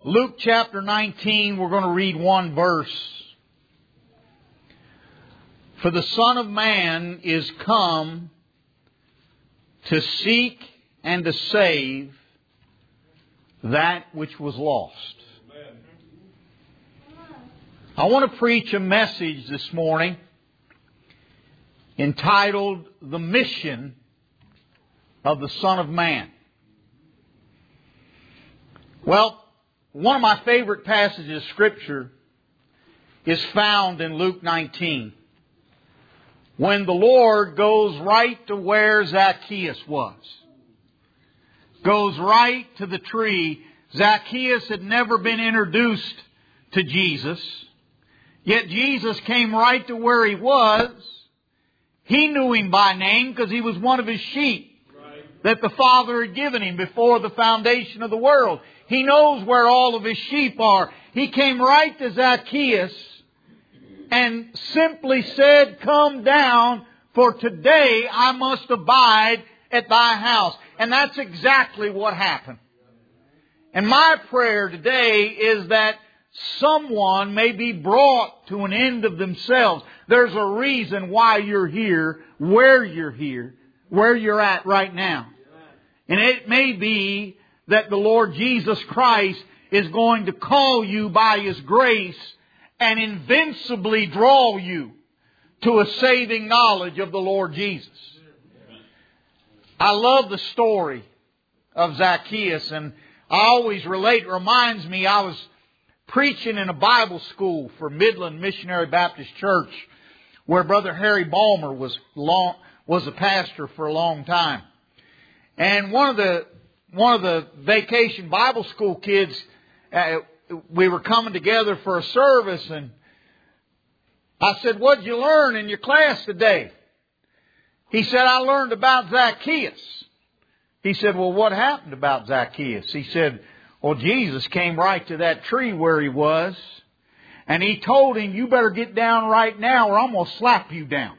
Luke chapter 19, we're going to read one verse. For the Son of Man is come to seek and to save that which was lost. I want to preach a message this morning entitled, The Mission of the Son of Man. Well, one of my favorite passages of Scripture is found in Luke 19, when the Lord goes right to where Zacchaeus was. Goes right to the tree. Zacchaeus had never been introduced to Jesus. Yet Jesus came right to where he was. He knew him by name because he was one of his sheep that the Father had given him before the foundation of the world. He knows where all of his sheep are. He came right to Zacchaeus and simply said, "Come down, for today I must abide at thy house." And that's exactly what happened. And my prayer today is that someone may be brought to an end of themselves. There's a reason why you're here, where you're at right now. And it may be that the Lord Jesus Christ is going to call you by His grace and invincibly draw you to a saving knowledge of the Lord Jesus. I love the story of Zacchaeus, and I always relate. It reminds me, I was preaching in a Bible school for Midland Missionary Baptist Church, where Brother Harry Balmer was a pastor for a long time. And one of the vacation Bible school kids, we were coming together for a service, and I said, "What'd you learn in your class today?" He said, "I learned about Zacchaeus." He said, "Well, what happened about Zacchaeus?" He said, "Well, Jesus came right to that tree where he was, and He told him, 'You better get down right now or I'm going to slap you down.'"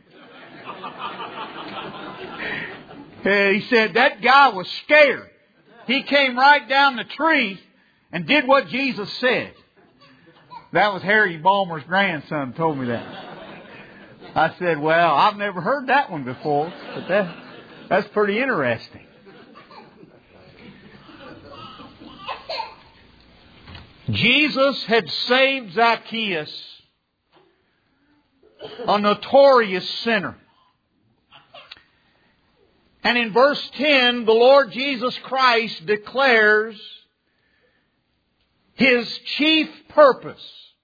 He said that guy was scared. He came right down the tree and did what Jesus said. That was Harry Balmer's grandson told me that. I said, "Well, I've never heard that one before, but that's pretty interesting." Jesus had saved Zacchaeus, a notorious sinner. And in verse 10, the Lord Jesus Christ declares His chief purpose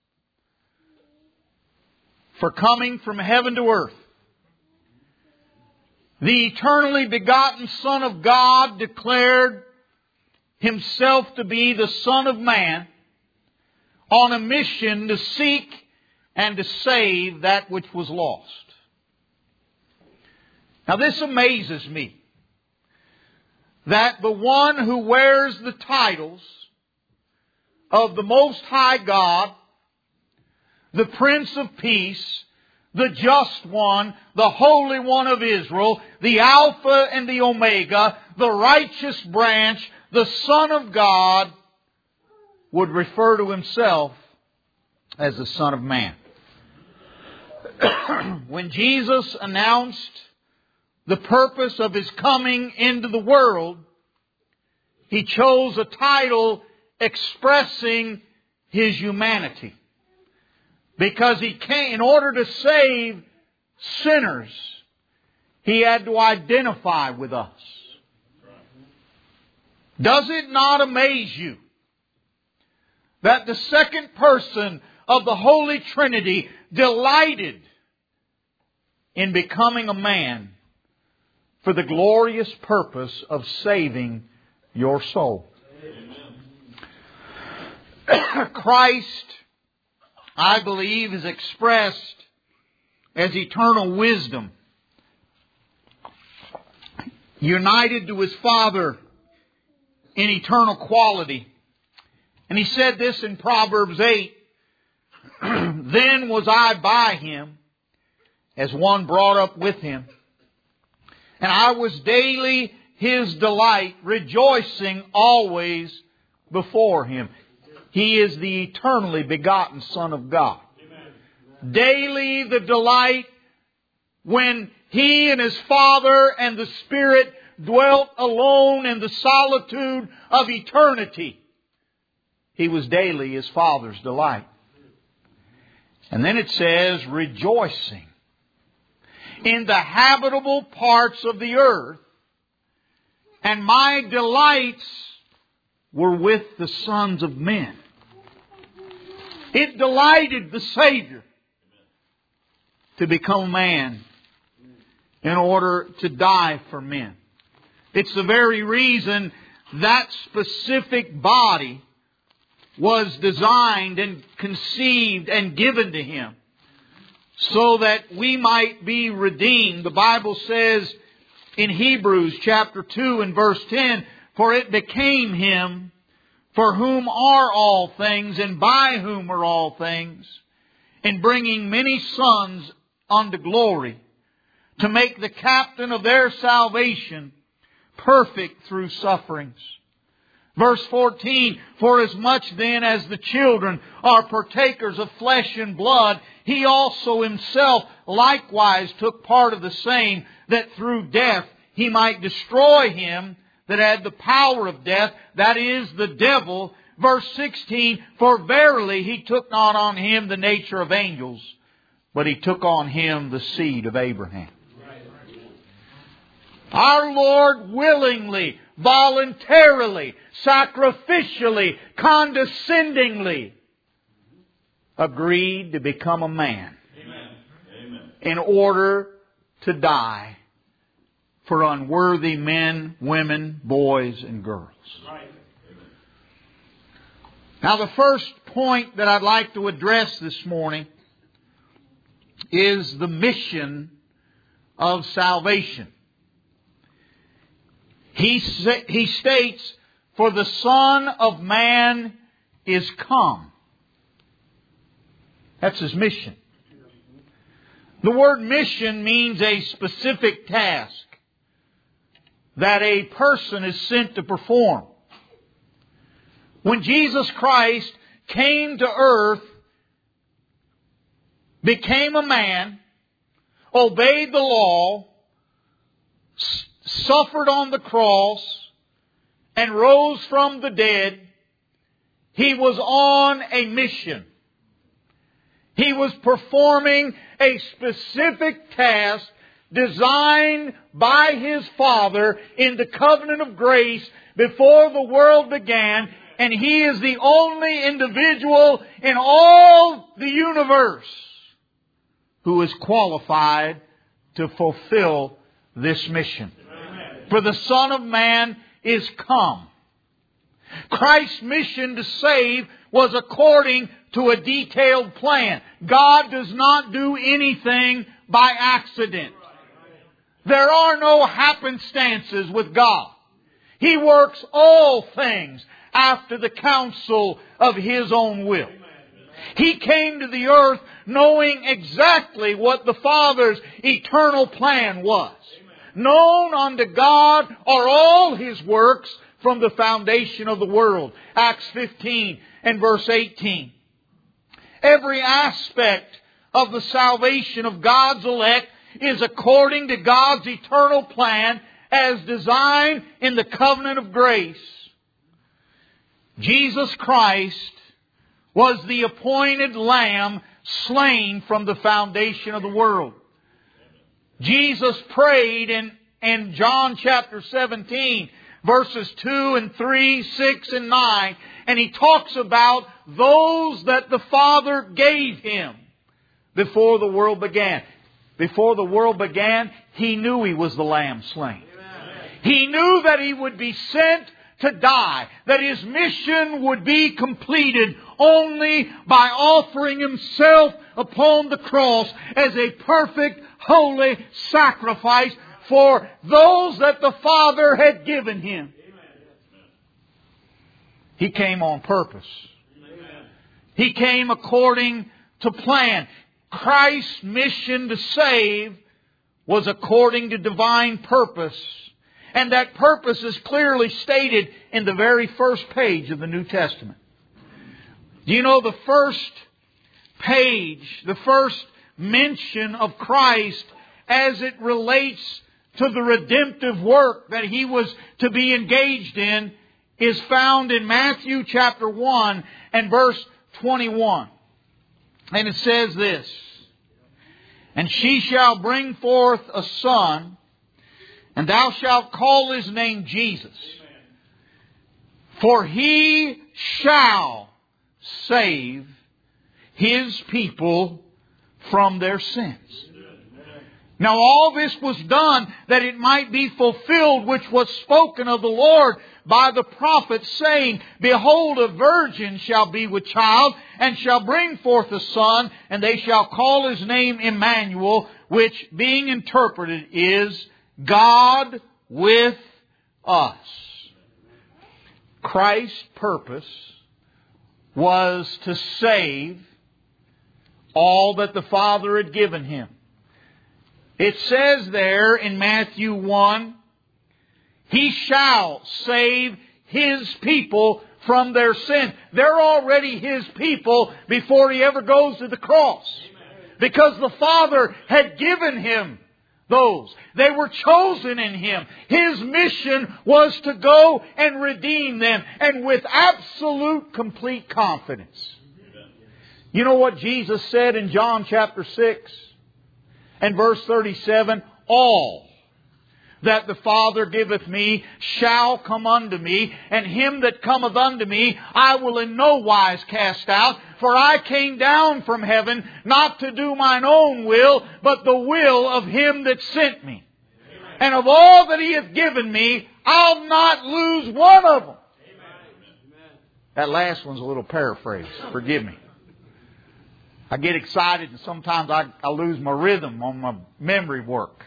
for coming from heaven to earth. The eternally begotten Son of God declared Himself to be the Son of Man on a mission to seek and to save that which was lost. Now this amazes me, that the one who wears the titles of the Most High God, the Prince of Peace, the Just One, the Holy One of Israel, the Alpha and the Omega, the righteous branch, the Son of God, would refer to Himself as the Son of Man. When Jesus announced the purpose of His coming into the world, He chose a title expressing His humanity. Because He came, in order to save sinners, He had to identify with us. Does it not amaze you that the second person of the Holy Trinity delighted in becoming a man for the glorious purpose of saving your soul? Christ, I believe, is expressed as eternal wisdom, united to His Father in eternal quality. And He said this in Proverbs 8, "Then was I by Him as one brought up with Him, and I was daily His delight, rejoicing always before Him." He is the eternally begotten Son of God. Daily the delight when He and His Father and the Spirit dwelt alone in the solitude of eternity. He was daily His Father's delight. And then it says, rejoicing in the habitable parts of the earth, and my delights were with the sons of men. It delighted the Savior to become man in order to die for men. It's the very reason that specific body was designed and conceived and given to Him, so that we might be redeemed. The Bible says in Hebrews chapter 2 and verse 10, for it became Him for whom are all things and by whom are all things, in bringing many sons unto glory, to make the captain of their salvation perfect through sufferings. Verse 14, for as much then as the children are partakers of flesh and blood, He also Himself likewise took part of the same, that through death He might destroy him that had the power of death, that is, the devil. Verse 16, for verily He took not on Him the nature of angels, but He took on Him the seed of Abraham. Our Lord willingly, voluntarily, sacrificially, condescendingly agreed to become a man. Amen. In order to die for unworthy men, women, boys, and girls. Right. Now, the first point that I'd like to address this morning is the mission of salvation. He states, for the Son of Man is come. That's His mission. The word mission means a specific task that a person is sent to perform. When Jesus Christ came to earth, became a man, obeyed the law, suffered on the cross, and rose from the dead, He was on a mission. He was performing a specific task designed by His Father in the covenant of grace before the world began, and He is the only individual in all the universe who is qualified to fulfill this mission. For the Son of Man is come. Christ's mission to save was according to a detailed plan. God does not do anything by accident. There are no happenstances with God. He works all things after the counsel of His own will. He came to the earth knowing exactly what the Father's eternal plan was. Known unto God are all His works from the foundation of the world. Acts 15 and verse 18. Every aspect of the salvation of God's elect is according to God's eternal plan as designed in the covenant of grace. Jesus Christ was the appointed Lamb slain from the foundation of the world. Jesus prayed in John chapter 17, verses 2 and 3, 6 and 9, and He talks about those that the Father gave Him before the world began. Before the world began, He knew He was the Lamb slain. He knew that He would be sent to die, that His mission would be completed only by offering Himself upon the cross as a perfect, holy sacrifice for those that the Father had given Him. He came on purpose. He came according to plan. Christ's mission to save was according to divine purpose. And that purpose is clearly stated in the very first page of the New Testament. Do you know the first page, the first mention of Christ as it relates to the redemptive work that He was to be engaged in is found in Matthew chapter 1 and verse 21. And it says this, "And she shall bring forth a son, and thou shalt call His name Jesus. For He shall save His people from their sins." Now all this was done that it might be fulfilled which was spoken of the Lord by the prophet, saying, "Behold, a virgin shall be with child, and shall bring forth a son, and they shall call His name Emmanuel," which being interpreted is God with us. Christ's purpose was to save all that the Father had given Him. It says there in Matthew 1, He shall save His people from their sins. They're already His people before He ever goes to the cross. Because the Father had given Him those. They were chosen in Him. His mission was to go and redeem them, and with absolute complete confidence. You know what Jesus said in John chapter 6 and verse 37? "All that the Father giveth me shall come unto me, and him that cometh unto me I will in no wise cast out. For I came down from heaven not to do mine own will, but the will of Him that sent me. And of all that He hath given me, I'll not lose one of them." That last one's a little paraphrase. Forgive me. I get excited and sometimes I lose my rhythm on my memory work.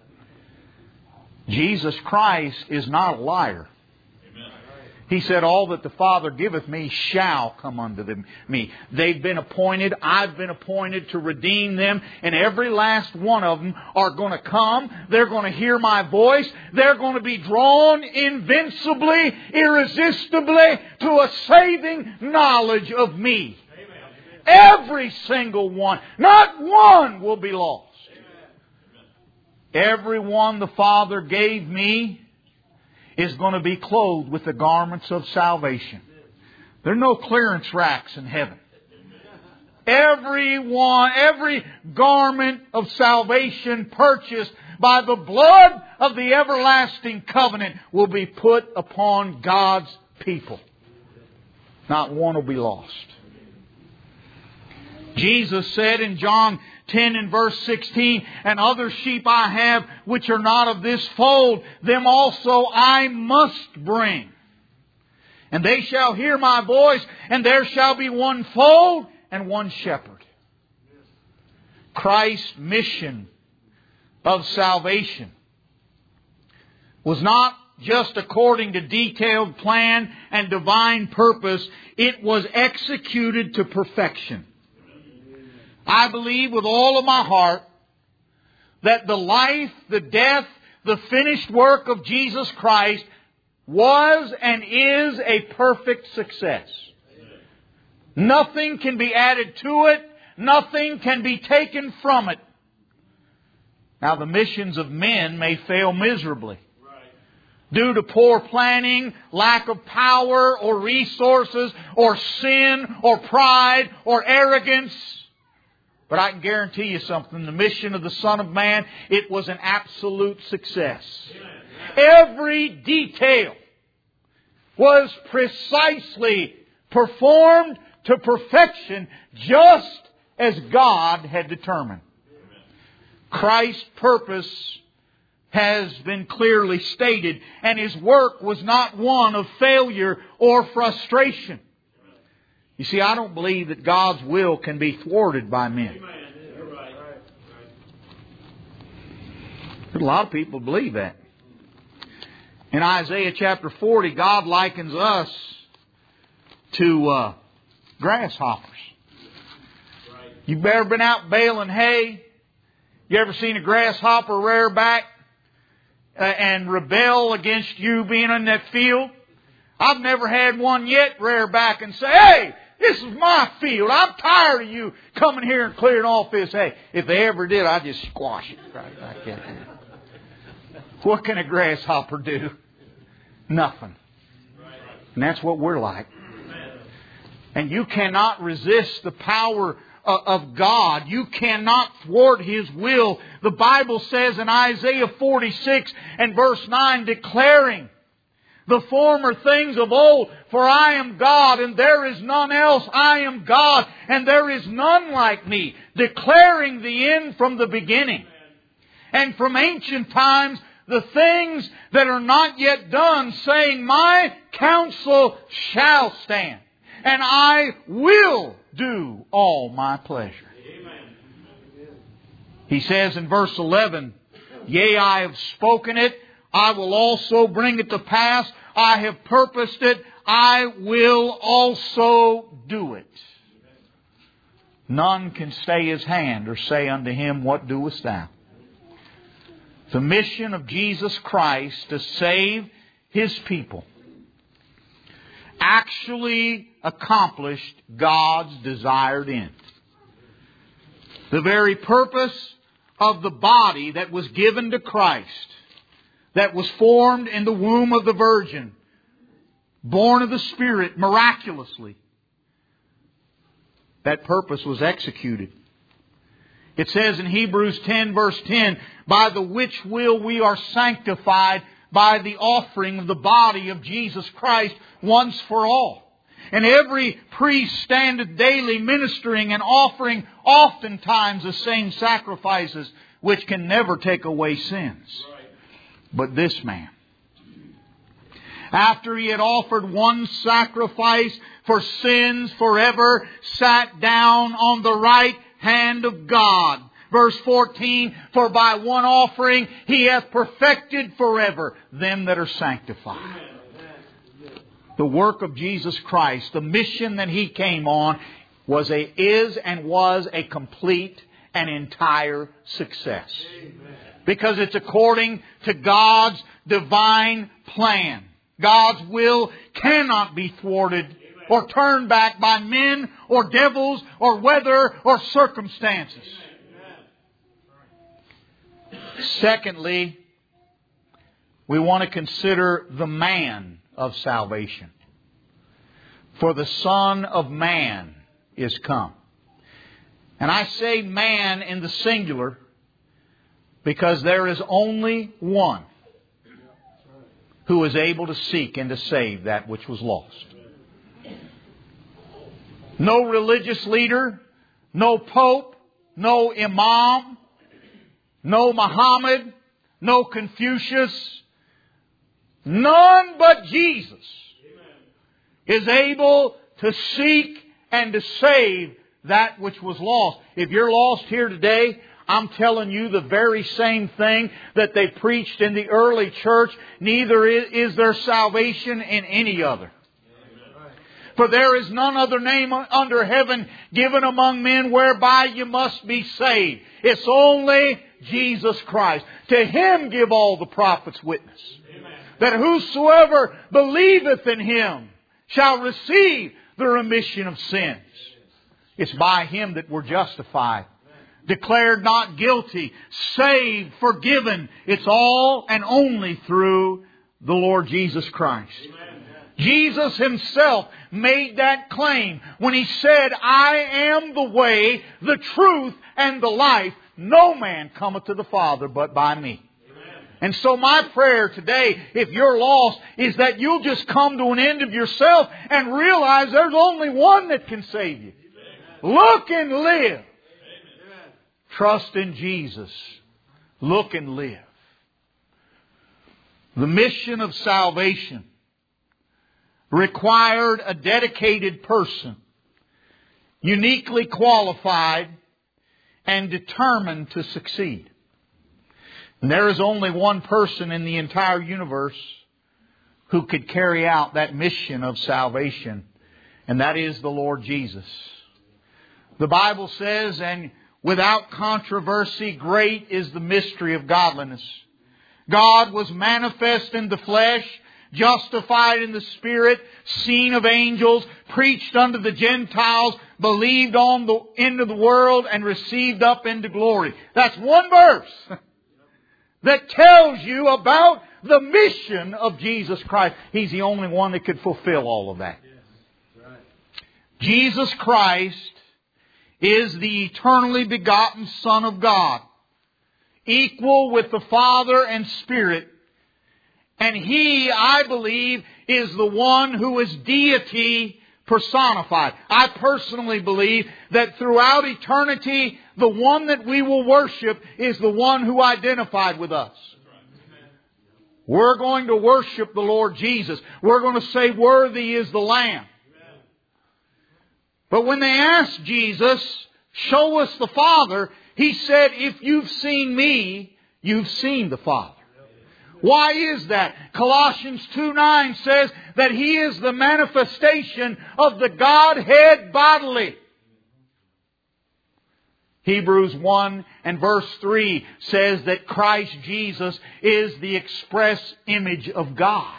Jesus Christ is not a liar. He said, "All that the Father giveth me shall come unto me." They've been appointed. I've been appointed to redeem them. And every last one of them are going to come. They're going to hear my voice. They're going to be drawn invincibly, irresistibly to a saving knowledge of me. Every single one. Not one will be lost. Every one the Father gave me is going to be clothed with the garments of salvation. There are no clearance racks in heaven. Every garment of salvation purchased by the blood of the everlasting covenant will be put upon God's people. Not one will be lost. Jesus said in John 10 and verse 16, "And other sheep I have which are not of this fold, them also I must bring. And they shall hear my voice, and there shall be one fold and one shepherd." Christ's mission of salvation was not just according to detailed plan and divine purpose. It was executed to perfection. I believe with all of my heart that the life, the death, the finished work of Jesus Christ was and is a perfect success. Nothing can be added to it. Nothing can be taken from it. Now, the missions of men may fail miserably due to poor planning, lack of power or resources, or sin, or pride, or arrogance. But I can guarantee you something. The mission of the Son of Man, it was an absolute success. Every detail was precisely performed to perfection, just as God had determined. Christ's purpose has been clearly stated, and His work was not one of failure or frustration. You see, I don't believe that God's will can be thwarted by men. A lot of people believe that. In Isaiah chapter 40, God likens us to grasshoppers. You've ever been out baling hay? You ever seen a grasshopper rear back and rebel against you being in that field? I've never had one yet rear back and say, "Hey, This is my field. I'm tired of you coming here and clearing off this hay. If they ever did, I'd just squash it right back in there. What can a grasshopper do? Nothing. And that's what we're like. And you cannot resist the power of God. You cannot thwart His will. The Bible says in Isaiah 46 and verse 9, declaring the former things of old, for I am God and there is none else. I am God and there is none like me. Declaring the end from the beginning. And from ancient times, the things that are not yet done, saying, my counsel shall stand, and I will do all my pleasure. Amen. He says in verse 11, yea, I have spoken it, I will also bring it to pass, I have purposed it, I will also do it. None can stay His hand or say unto Him, what doest thou? The mission of Jesus Christ to save His people actually accomplished God's desired end. The very purpose of the body that was given to Christ, that was formed in the womb of the Virgin, born of the Spirit miraculously, that purpose was executed. It says in Hebrews 10 verse 10, by the which will we are sanctified by the offering of the body of Jesus Christ once for all. And every priest standeth daily ministering and offering oftentimes the same sacrifices which can never take away sins. But this man, after He had offered one sacrifice for sins forever, sat down on the right hand of God. Verse 14, for by one offering He hath perfected forever them that are sanctified. The work of Jesus Christ, the mission that He came on, is and was a complete and entire success. Because it's according to God's divine plan. God's will cannot be thwarted or turned back by men or devils or weather or circumstances. Secondly, we want to consider the man of salvation. For the Son of Man is come. And I say man in the singular because there is only one who is able to seek and to save that which was lost. No religious leader, no pope, no imam, no Muhammad, no Confucius, none but Jesus is able to seek and to save that which was lost. If you're lost here today, I'm telling you the very same thing that they preached in the early church. Neither is there salvation in any other. For there is none other name under heaven given among men whereby you must be saved. It's only Jesus Christ. To Him give all the prophets witness. Amen. That whosoever believeth in Him shall receive the remission of sins. It's by Him that we're justified. Declared not guilty, saved, forgiven. It's all and only through the Lord Jesus Christ. Amen. Jesus Himself made that claim when He said, I am the way, the truth, and the life. No man cometh to the Father but by me. Amen. And so my prayer today, if you're lost, is that you'll just come to an end of yourself and realize there's only one that can save you. Amen. Look and live. Amen. Trust in Jesus. Look and live. The mission of salvation required a dedicated person, uniquely qualified and determined to succeed. And there is only one person in the entire universe who could carry out that mission of salvation, and that is the Lord Jesus. The Bible says, and without controversy, great is the mystery of godliness. God was manifest in the flesh, justified in the Spirit, seen of angels, preached unto the Gentiles, believed on the end of the world, and received up into glory. That's one verse that tells you about the mission of Jesus Christ. He's the only one that could fulfill all of that. Jesus Christ is the eternally begotten Son of God, equal with the Father and Spirit. And He, I believe, is the one who is deity personified. I personally believe that throughout eternity, the one that we will worship is the one who identified with us. We're going to worship the Lord Jesus. We're going to say, "Worthy is the Lamb." But when they asked Jesus, "Show us the Father," He said, "If you've seen me, you've seen the Father." Why is that? Colossians 2:9 says that He is the manifestation of the Godhead bodily. Hebrews 1 and verse 3 says that Christ Jesus is the express image of God.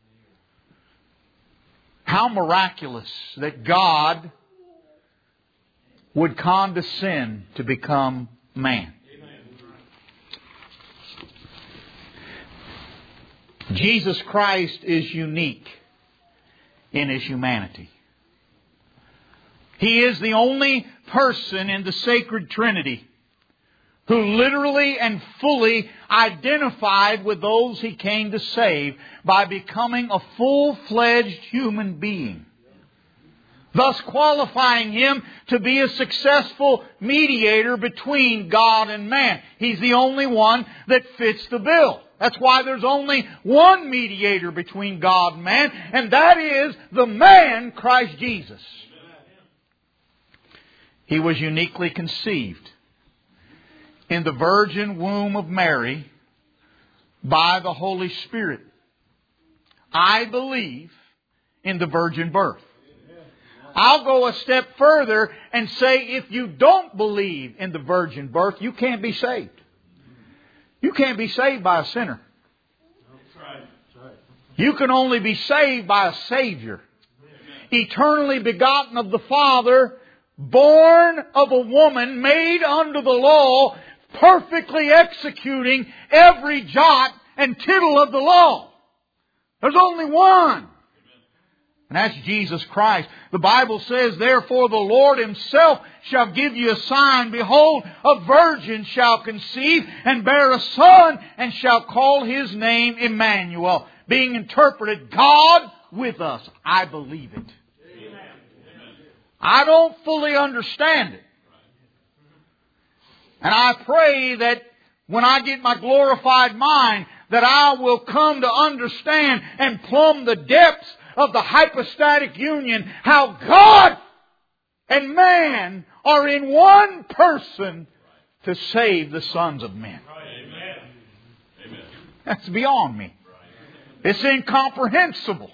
How miraculous that God would condescend to become man. Jesus Christ is unique in His humanity. He is the only person in the sacred Trinity who literally and fully identified with those He came to save by becoming a full-fledged human being, thus qualifying Him to be a successful mediator between God and man. He's the only one that fits the bill. That's why there's only one mediator between God and man, and that is the man, Christ Jesus. He was uniquely conceived in the virgin womb of Mary by the Holy Spirit. I believe in the virgin birth. I'll go a step further and say if you don't believe in the virgin birth, you can't be saved. You can't be saved by a sinner. You can only be saved by a Savior. Eternally begotten of the Father, born of a woman, made under the law, perfectly executing every jot and tittle of the law. There's only one. And that's Jesus Christ. The Bible says, "Therefore the Lord Himself shall give you a sign. Behold, a virgin shall conceive and bear a son, and shall call His name Emmanuel," being interpreted, God with us. I believe it. Amen. I don't fully understand it. And I pray that when I get my glorified mind, that I will come to understand and plumb the depths of the hypostatic union, how God and man are in one person to save the sons of men. Amen. That's beyond me. It's incomprehensible.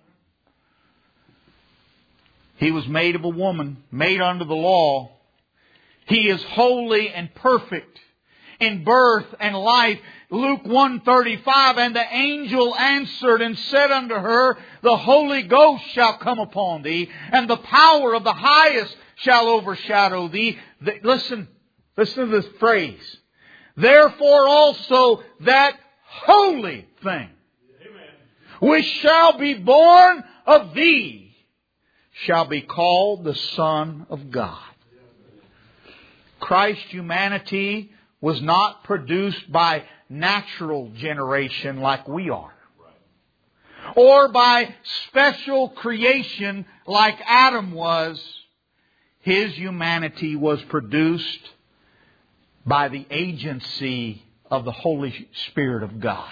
He was made of a woman, made under the law. He is holy and perfect in birth and life. Luke 1:35, "And the angel answered and said unto her, The Holy Ghost shall come upon thee, and the power of the highest shall overshadow thee." Listen to this phrase. "Therefore also that holy thing, which shall be born of thee, shall be called the Son of God." Christ's humanity was not produced by natural generation like we are, or by special creation like Adam was. His humanity was produced by the agency of the Holy Spirit of God.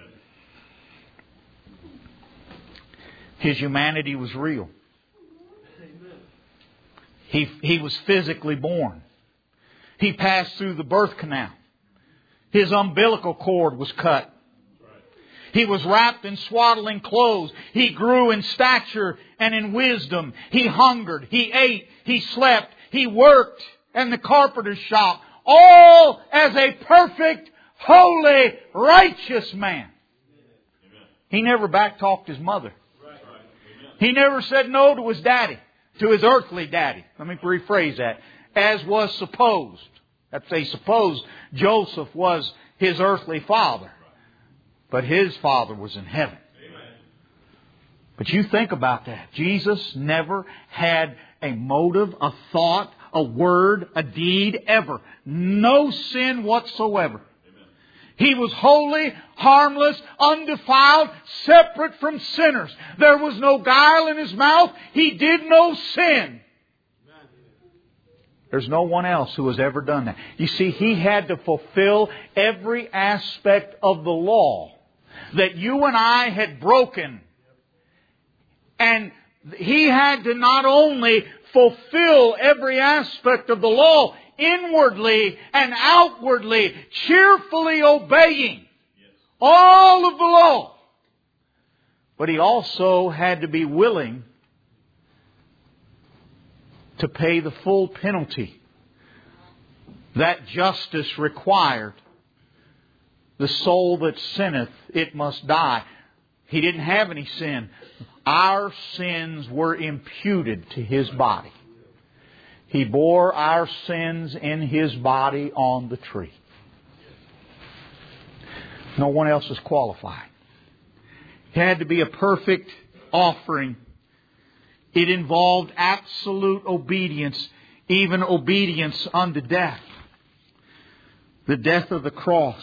His humanity was real. He was physically born. He passed through the birth canal. His umbilical cord was cut. He was wrapped in swaddling clothes. He grew in stature and in wisdom. He hungered. He ate. He slept. He worked in the carpenter's shop. All as a perfect, holy, righteous man. He never backtalked His mother. He never said no to His daddy, to His earthly daddy. Let me rephrase that. As was supposed. That's they supposed Joseph was his earthly father. But his father was in heaven. But you think about that. Jesus never had a motive, a thought, a word, a deed ever. No sin whatsoever. He was holy, harmless, undefiled, separate from sinners. There was no guile in His mouth. He did no sin. There's no one else who has ever done that. You see, He had to fulfill every aspect of the law that you and I had broken. And He had to not only fulfill every aspect of the law, inwardly and outwardly, cheerfully obeying all of the law, but He also had to be willing to pay the full penalty that justice required. The soul that sinneth, it must die. He didn't have any sin. Our sins were imputed to His body. He bore our sins in His body on the tree. No one else is qualified. It had to be a perfect offering. It involved absolute obedience, even obedience unto death. The death of the cross.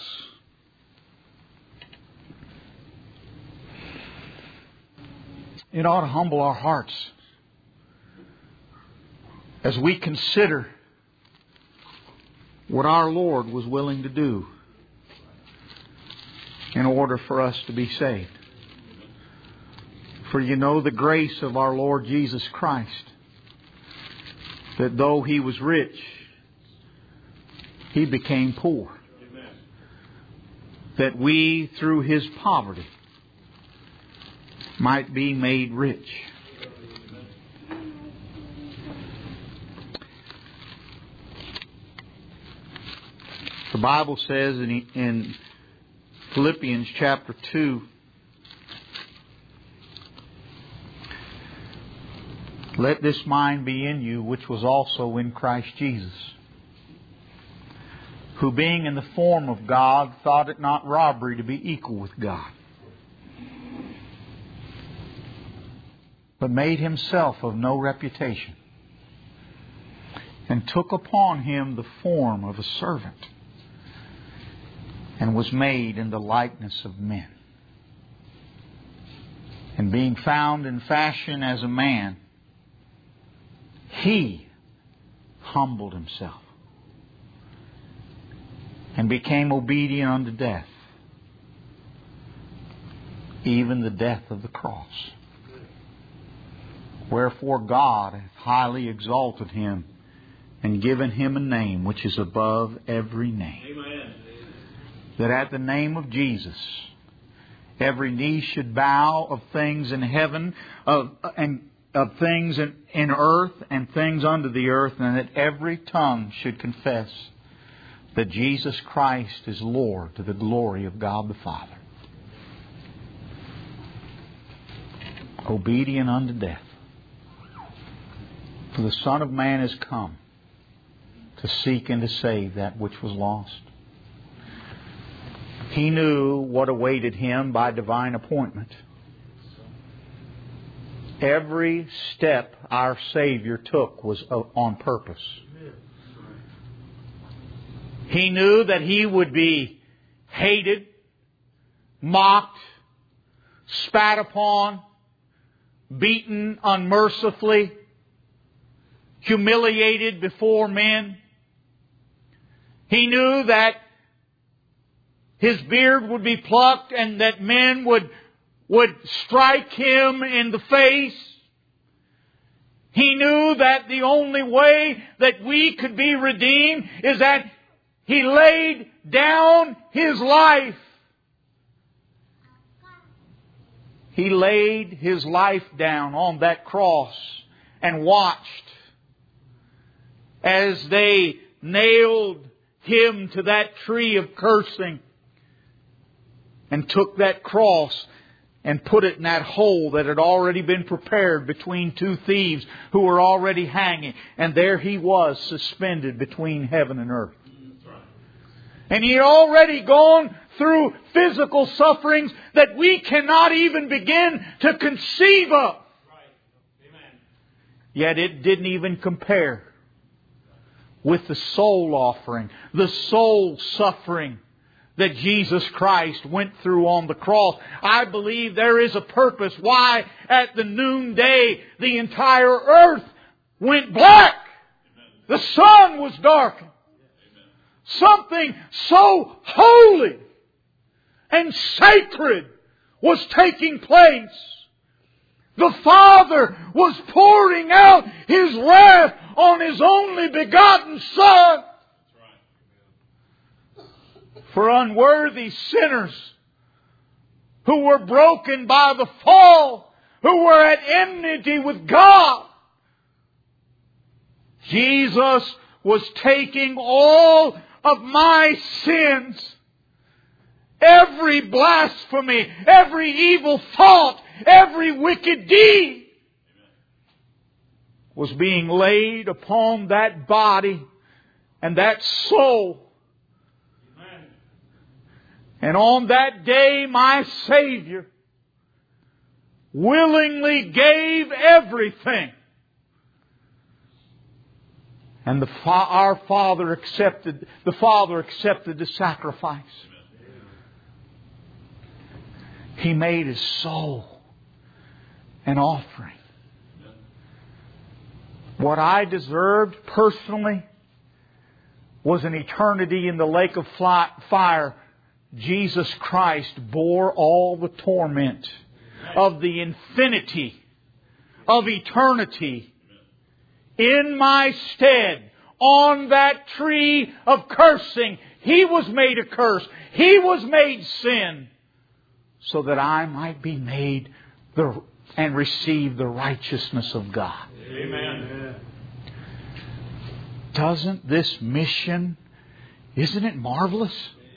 It ought to humble our hearts as we consider what our Lord was willing to do in order for us to be saved. For you know the grace of our Lord Jesus Christ, that though He was rich, He became poor. That we, through His poverty, might be made rich. The Bible says in Philippians chapter 2, let this mind be in you, which was also in Christ Jesus, who being in the form of God, thought it not robbery to be equal with God, but made Himself of no reputation, and took upon Him the form of a servant, and was made in the likeness of men. And being found in fashion as a man, He humbled Himself and became obedient unto death, even the death of the cross. Wherefore God hath highly exalted Him and given Him a name which is above every name. Amen. That at the name of Jesus every knee should bow, of things in heaven and of things in earth and things under the earth, and that every tongue should confess that Jesus Christ is Lord, to the glory of God the Father. Obedient unto death. For the Son of Man is come to seek and to save that which was lost. He knew what awaited Him by divine appointment. Every step our Savior took was on purpose. He knew that He would be hated, mocked, spat upon, beaten unmercifully, humiliated before men. He knew that His beard would be plucked and that men would strike Him in the face. He knew that the only way that we could be redeemed is that He laid down His life. He laid His life down on that cross and watched as they nailed Him to that tree of cursing and took that cross and put it in that hole that had already been prepared between two thieves who were already hanging. And there He was, suspended between heaven and earth. And He had already gone through physical sufferings that we cannot even begin to conceive of. Yet it didn't even compare with the soul offering, the soul suffering that Jesus Christ went through on the cross. I believe there is a purpose why at the noonday the entire earth went black. The sun was darkened. Something so holy and sacred was taking place. The Father was pouring out His wrath on His only begotten Son for unworthy sinners who were broken by the fall, who were at enmity with God. Jesus was taking all of my sins, every blasphemy, every evil thought, every wicked deed was being laid upon that body and that soul. And on that day, my Savior willingly gave everything. And our Father accepted the sacrifice. He made His soul an offering. What I deserved personally was an eternity in the lake of fire. Jesus Christ bore all the torment of the infinity of eternity in my stead. On that tree of cursing, He was made a curse. He was made sin so that I might be made and receive the righteousness of God. Amen. Doesn't this mission, isn't it marvelous?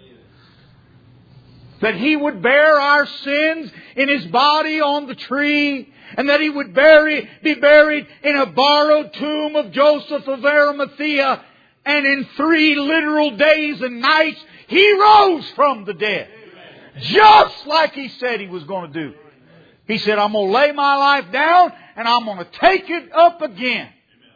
That He would bear our sins in His body on the tree, and that He would be buried in a borrowed tomb of Joseph of Arimathea, and in 3 literal days and nights He rose from the dead. Just like He said He was going to do. He said, I'm going to lay my life down and I'm going to take it up again.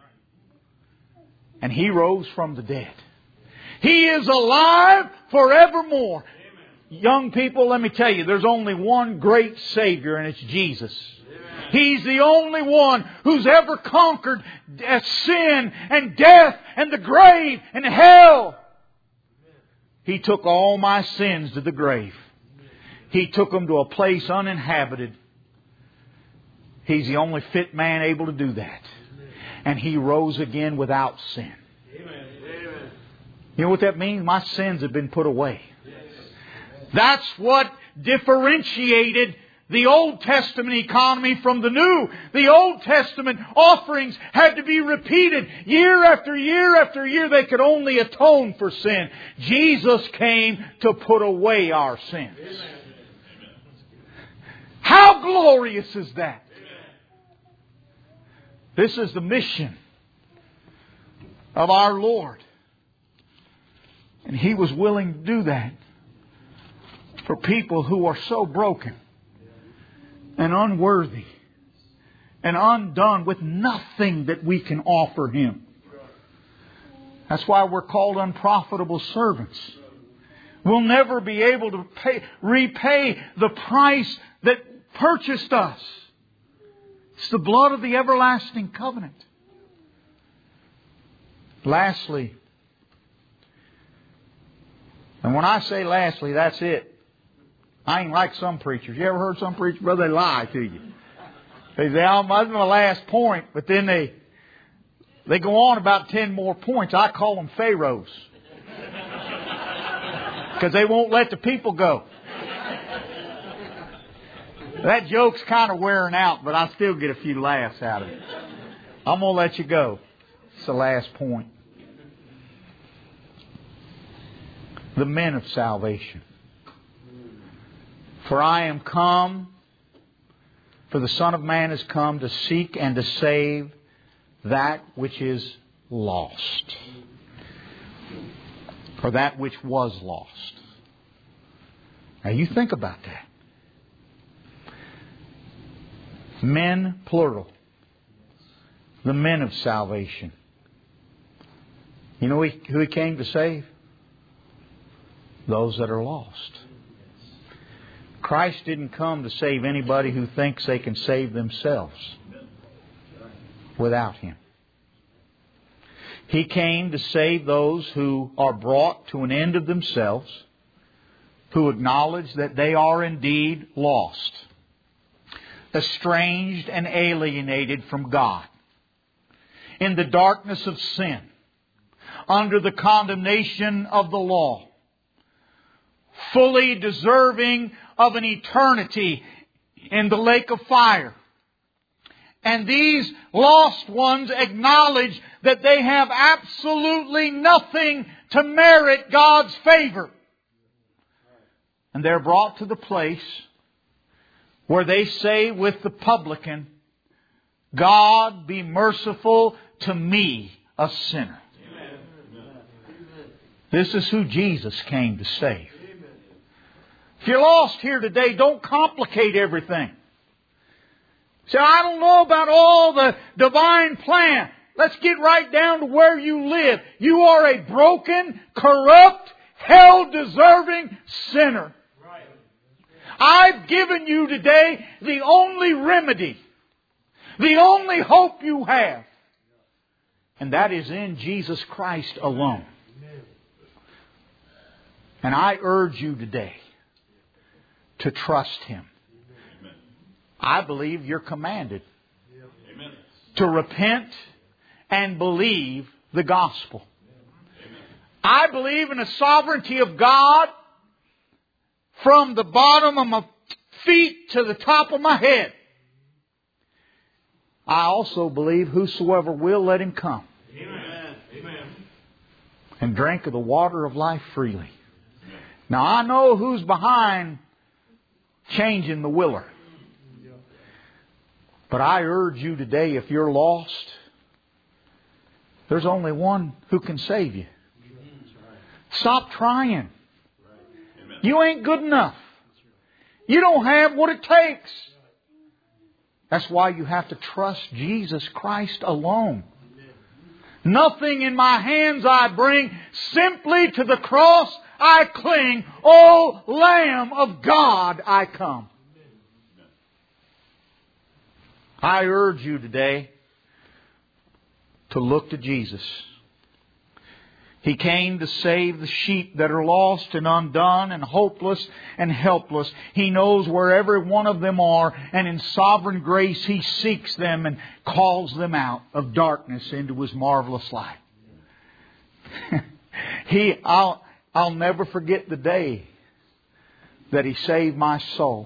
And He rose from the dead. He is alive forevermore. Young people, let me tell you, there's only one great Savior, and it's Jesus. He's the only one who's ever conquered sin and death and the grave and hell. He took all my sins to the grave. He took them to a place uninhabited. He's the only fit man able to do that. And He rose again without sin. You know what that means? My sins have been put away. That's what differentiated the Old Testament economy from the New. The Old Testament offerings had to be repeated year after year after year. They could only atone for sin. Jesus came to put away our sins. How glorious is that? This is the mission of our Lord. And He was willing to do that for people who are so broken and unworthy and undone with nothing that we can offer Him. That's why we're called unprofitable servants. We'll never be able to repay the price that purchased us. It's the blood of the everlasting covenant. Lastly, and when I say lastly, that's it. I ain't like some preachers. You ever heard some preachers? Brother, they lie to you. They say, oh, that's my last point. But then they go on about 10 more points. I call them pharaohs. Because they won't let the people go. That joke's kind of wearing out, but I still get a few laughs out of it. I'm going to let you go. It's the last point. The men of salvation. For I am come For the Son of Man has come to seek and to save that which is lost. Or that which was lost. Now you think about that. Men, plural. The men of salvation. You know who He came to save? Those that are lost. Christ didn't come to save anybody who thinks they can save themselves without Him. He came to save those who are brought to an end of themselves, who acknowledge that they are indeed lost, estranged and alienated from God, in the darkness of sin, under the condemnation of the law, fully deserving of an eternity in the lake of fire. And these lost ones acknowledge that they have absolutely nothing to merit God's favor. And they're brought to the place where they say with the publican, God be merciful to me, a sinner. This is who Jesus came to save. If you're lost here today, don't complicate everything. Say, I don't know about all the divine plan. Let's get right down to where you live. You are a broken, corrupt, hell-deserving sinner. I've given you today the only remedy, the only hope you have. And that is in Jesus Christ alone. And I urge you today to trust Him. I believe you're commanded to repent and believe the gospel. I believe in the sovereignty of God from the bottom of my feet to the top of my head. I also believe whosoever will, let him come. Amen. And drink of the water of life freely. Now I know who's behind changing the willer. But I urge you today, if you're lost, there's only one who can save you. Stop trying. You ain't good enough. You don't have what it takes. That's why you have to trust Jesus Christ alone. Nothing in my hands I bring, simply to the cross I cling. O Lamb of God, I come. I urge you today to look to Jesus. He came to save the sheep that are lost and undone and hopeless and helpless. He knows where every one of them are, and in sovereign grace He seeks them and calls them out of darkness into His marvelous light. I'll never forget the day that He saved my soul.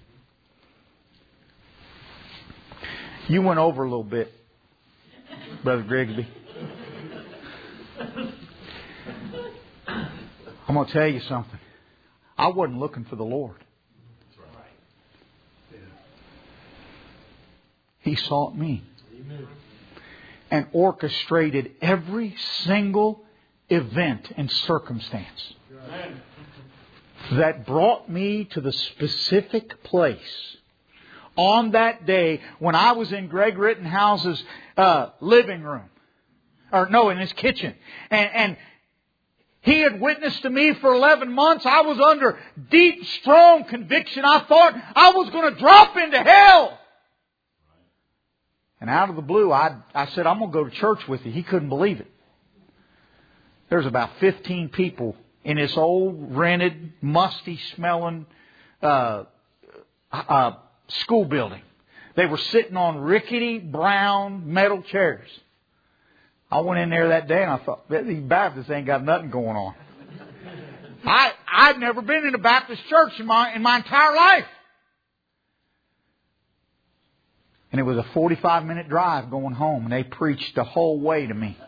You went over a little bit, Brother Grigsby. I'm going to tell you something. I wasn't looking for the Lord. He sought me. And orchestrated every single event and circumstance that brought me to the specific place on that day when I was in Greg Rittenhouse's living room. In his kitchen. And he had witnessed to me for 11 months. I was under deep, strong conviction. I thought I was going to drop into hell. And out of the blue, I said, I'm going to go to church with you. He couldn't believe it. There's about 15 people in this old, rented, musty-smelling school building. They were sitting on rickety, brown, metal chairs. I went in there that day and I thought, these Baptists ain't got nothing going on. I'd never been in a Baptist church in my entire life. And it was a 45-minute drive going home, and they preached the whole way to me.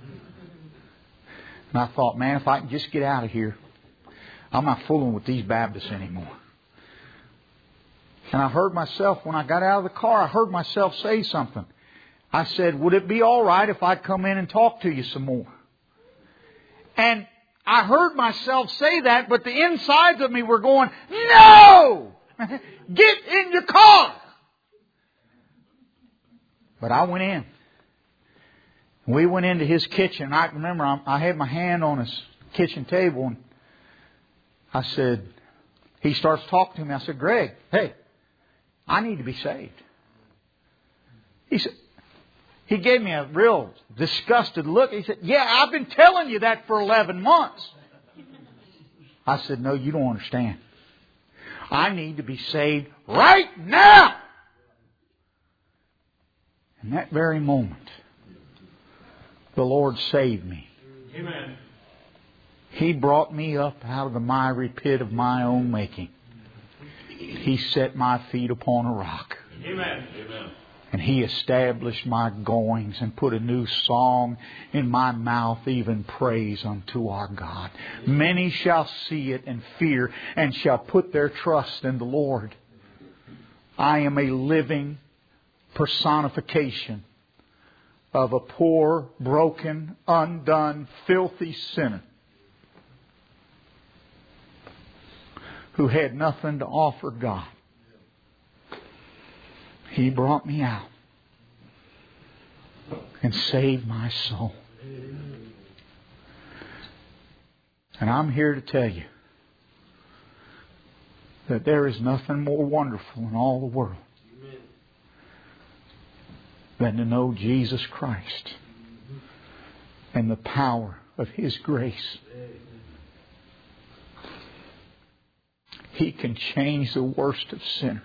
And I thought, man, if I can just get out of here, I'm not fooling with these Baptists anymore. And I heard myself, when I got out of the car, I heard myself say something. I said, would it be all right if I come in and talk to you some more? And I heard myself say that, but the insides of me were going, no! Get in your car! But I went in. We went into his kitchen. I remember I had my hand on his kitchen table, and I said, he starts talking to me. I said, Greg, hey, I need to be saved. He said, he gave me a real disgusted look. He said, yeah, I've been telling you that for 11 months. I said, no, you don't understand. I need to be saved right now. In that very moment, the Lord saved me. Amen. He brought me up out of the miry pit of my own making. He set my feet upon a rock. Amen. Amen. And He established my goings and put a new song in my mouth, even praise unto our God. Many shall see it and fear and shall put their trust in the Lord. I am a living personification of a poor, broken, undone, filthy sinner who had nothing to offer God. He brought me out and saved my soul. And I'm here to tell you that there is nothing more wonderful in all the world than to know Jesus Christ and the power of His grace. He can change the worst of sinners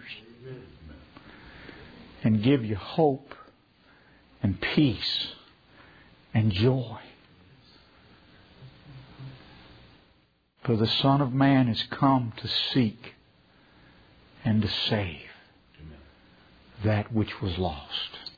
and give you hope and peace and joy. For the Son of Man has come to seek and to save that which was lost.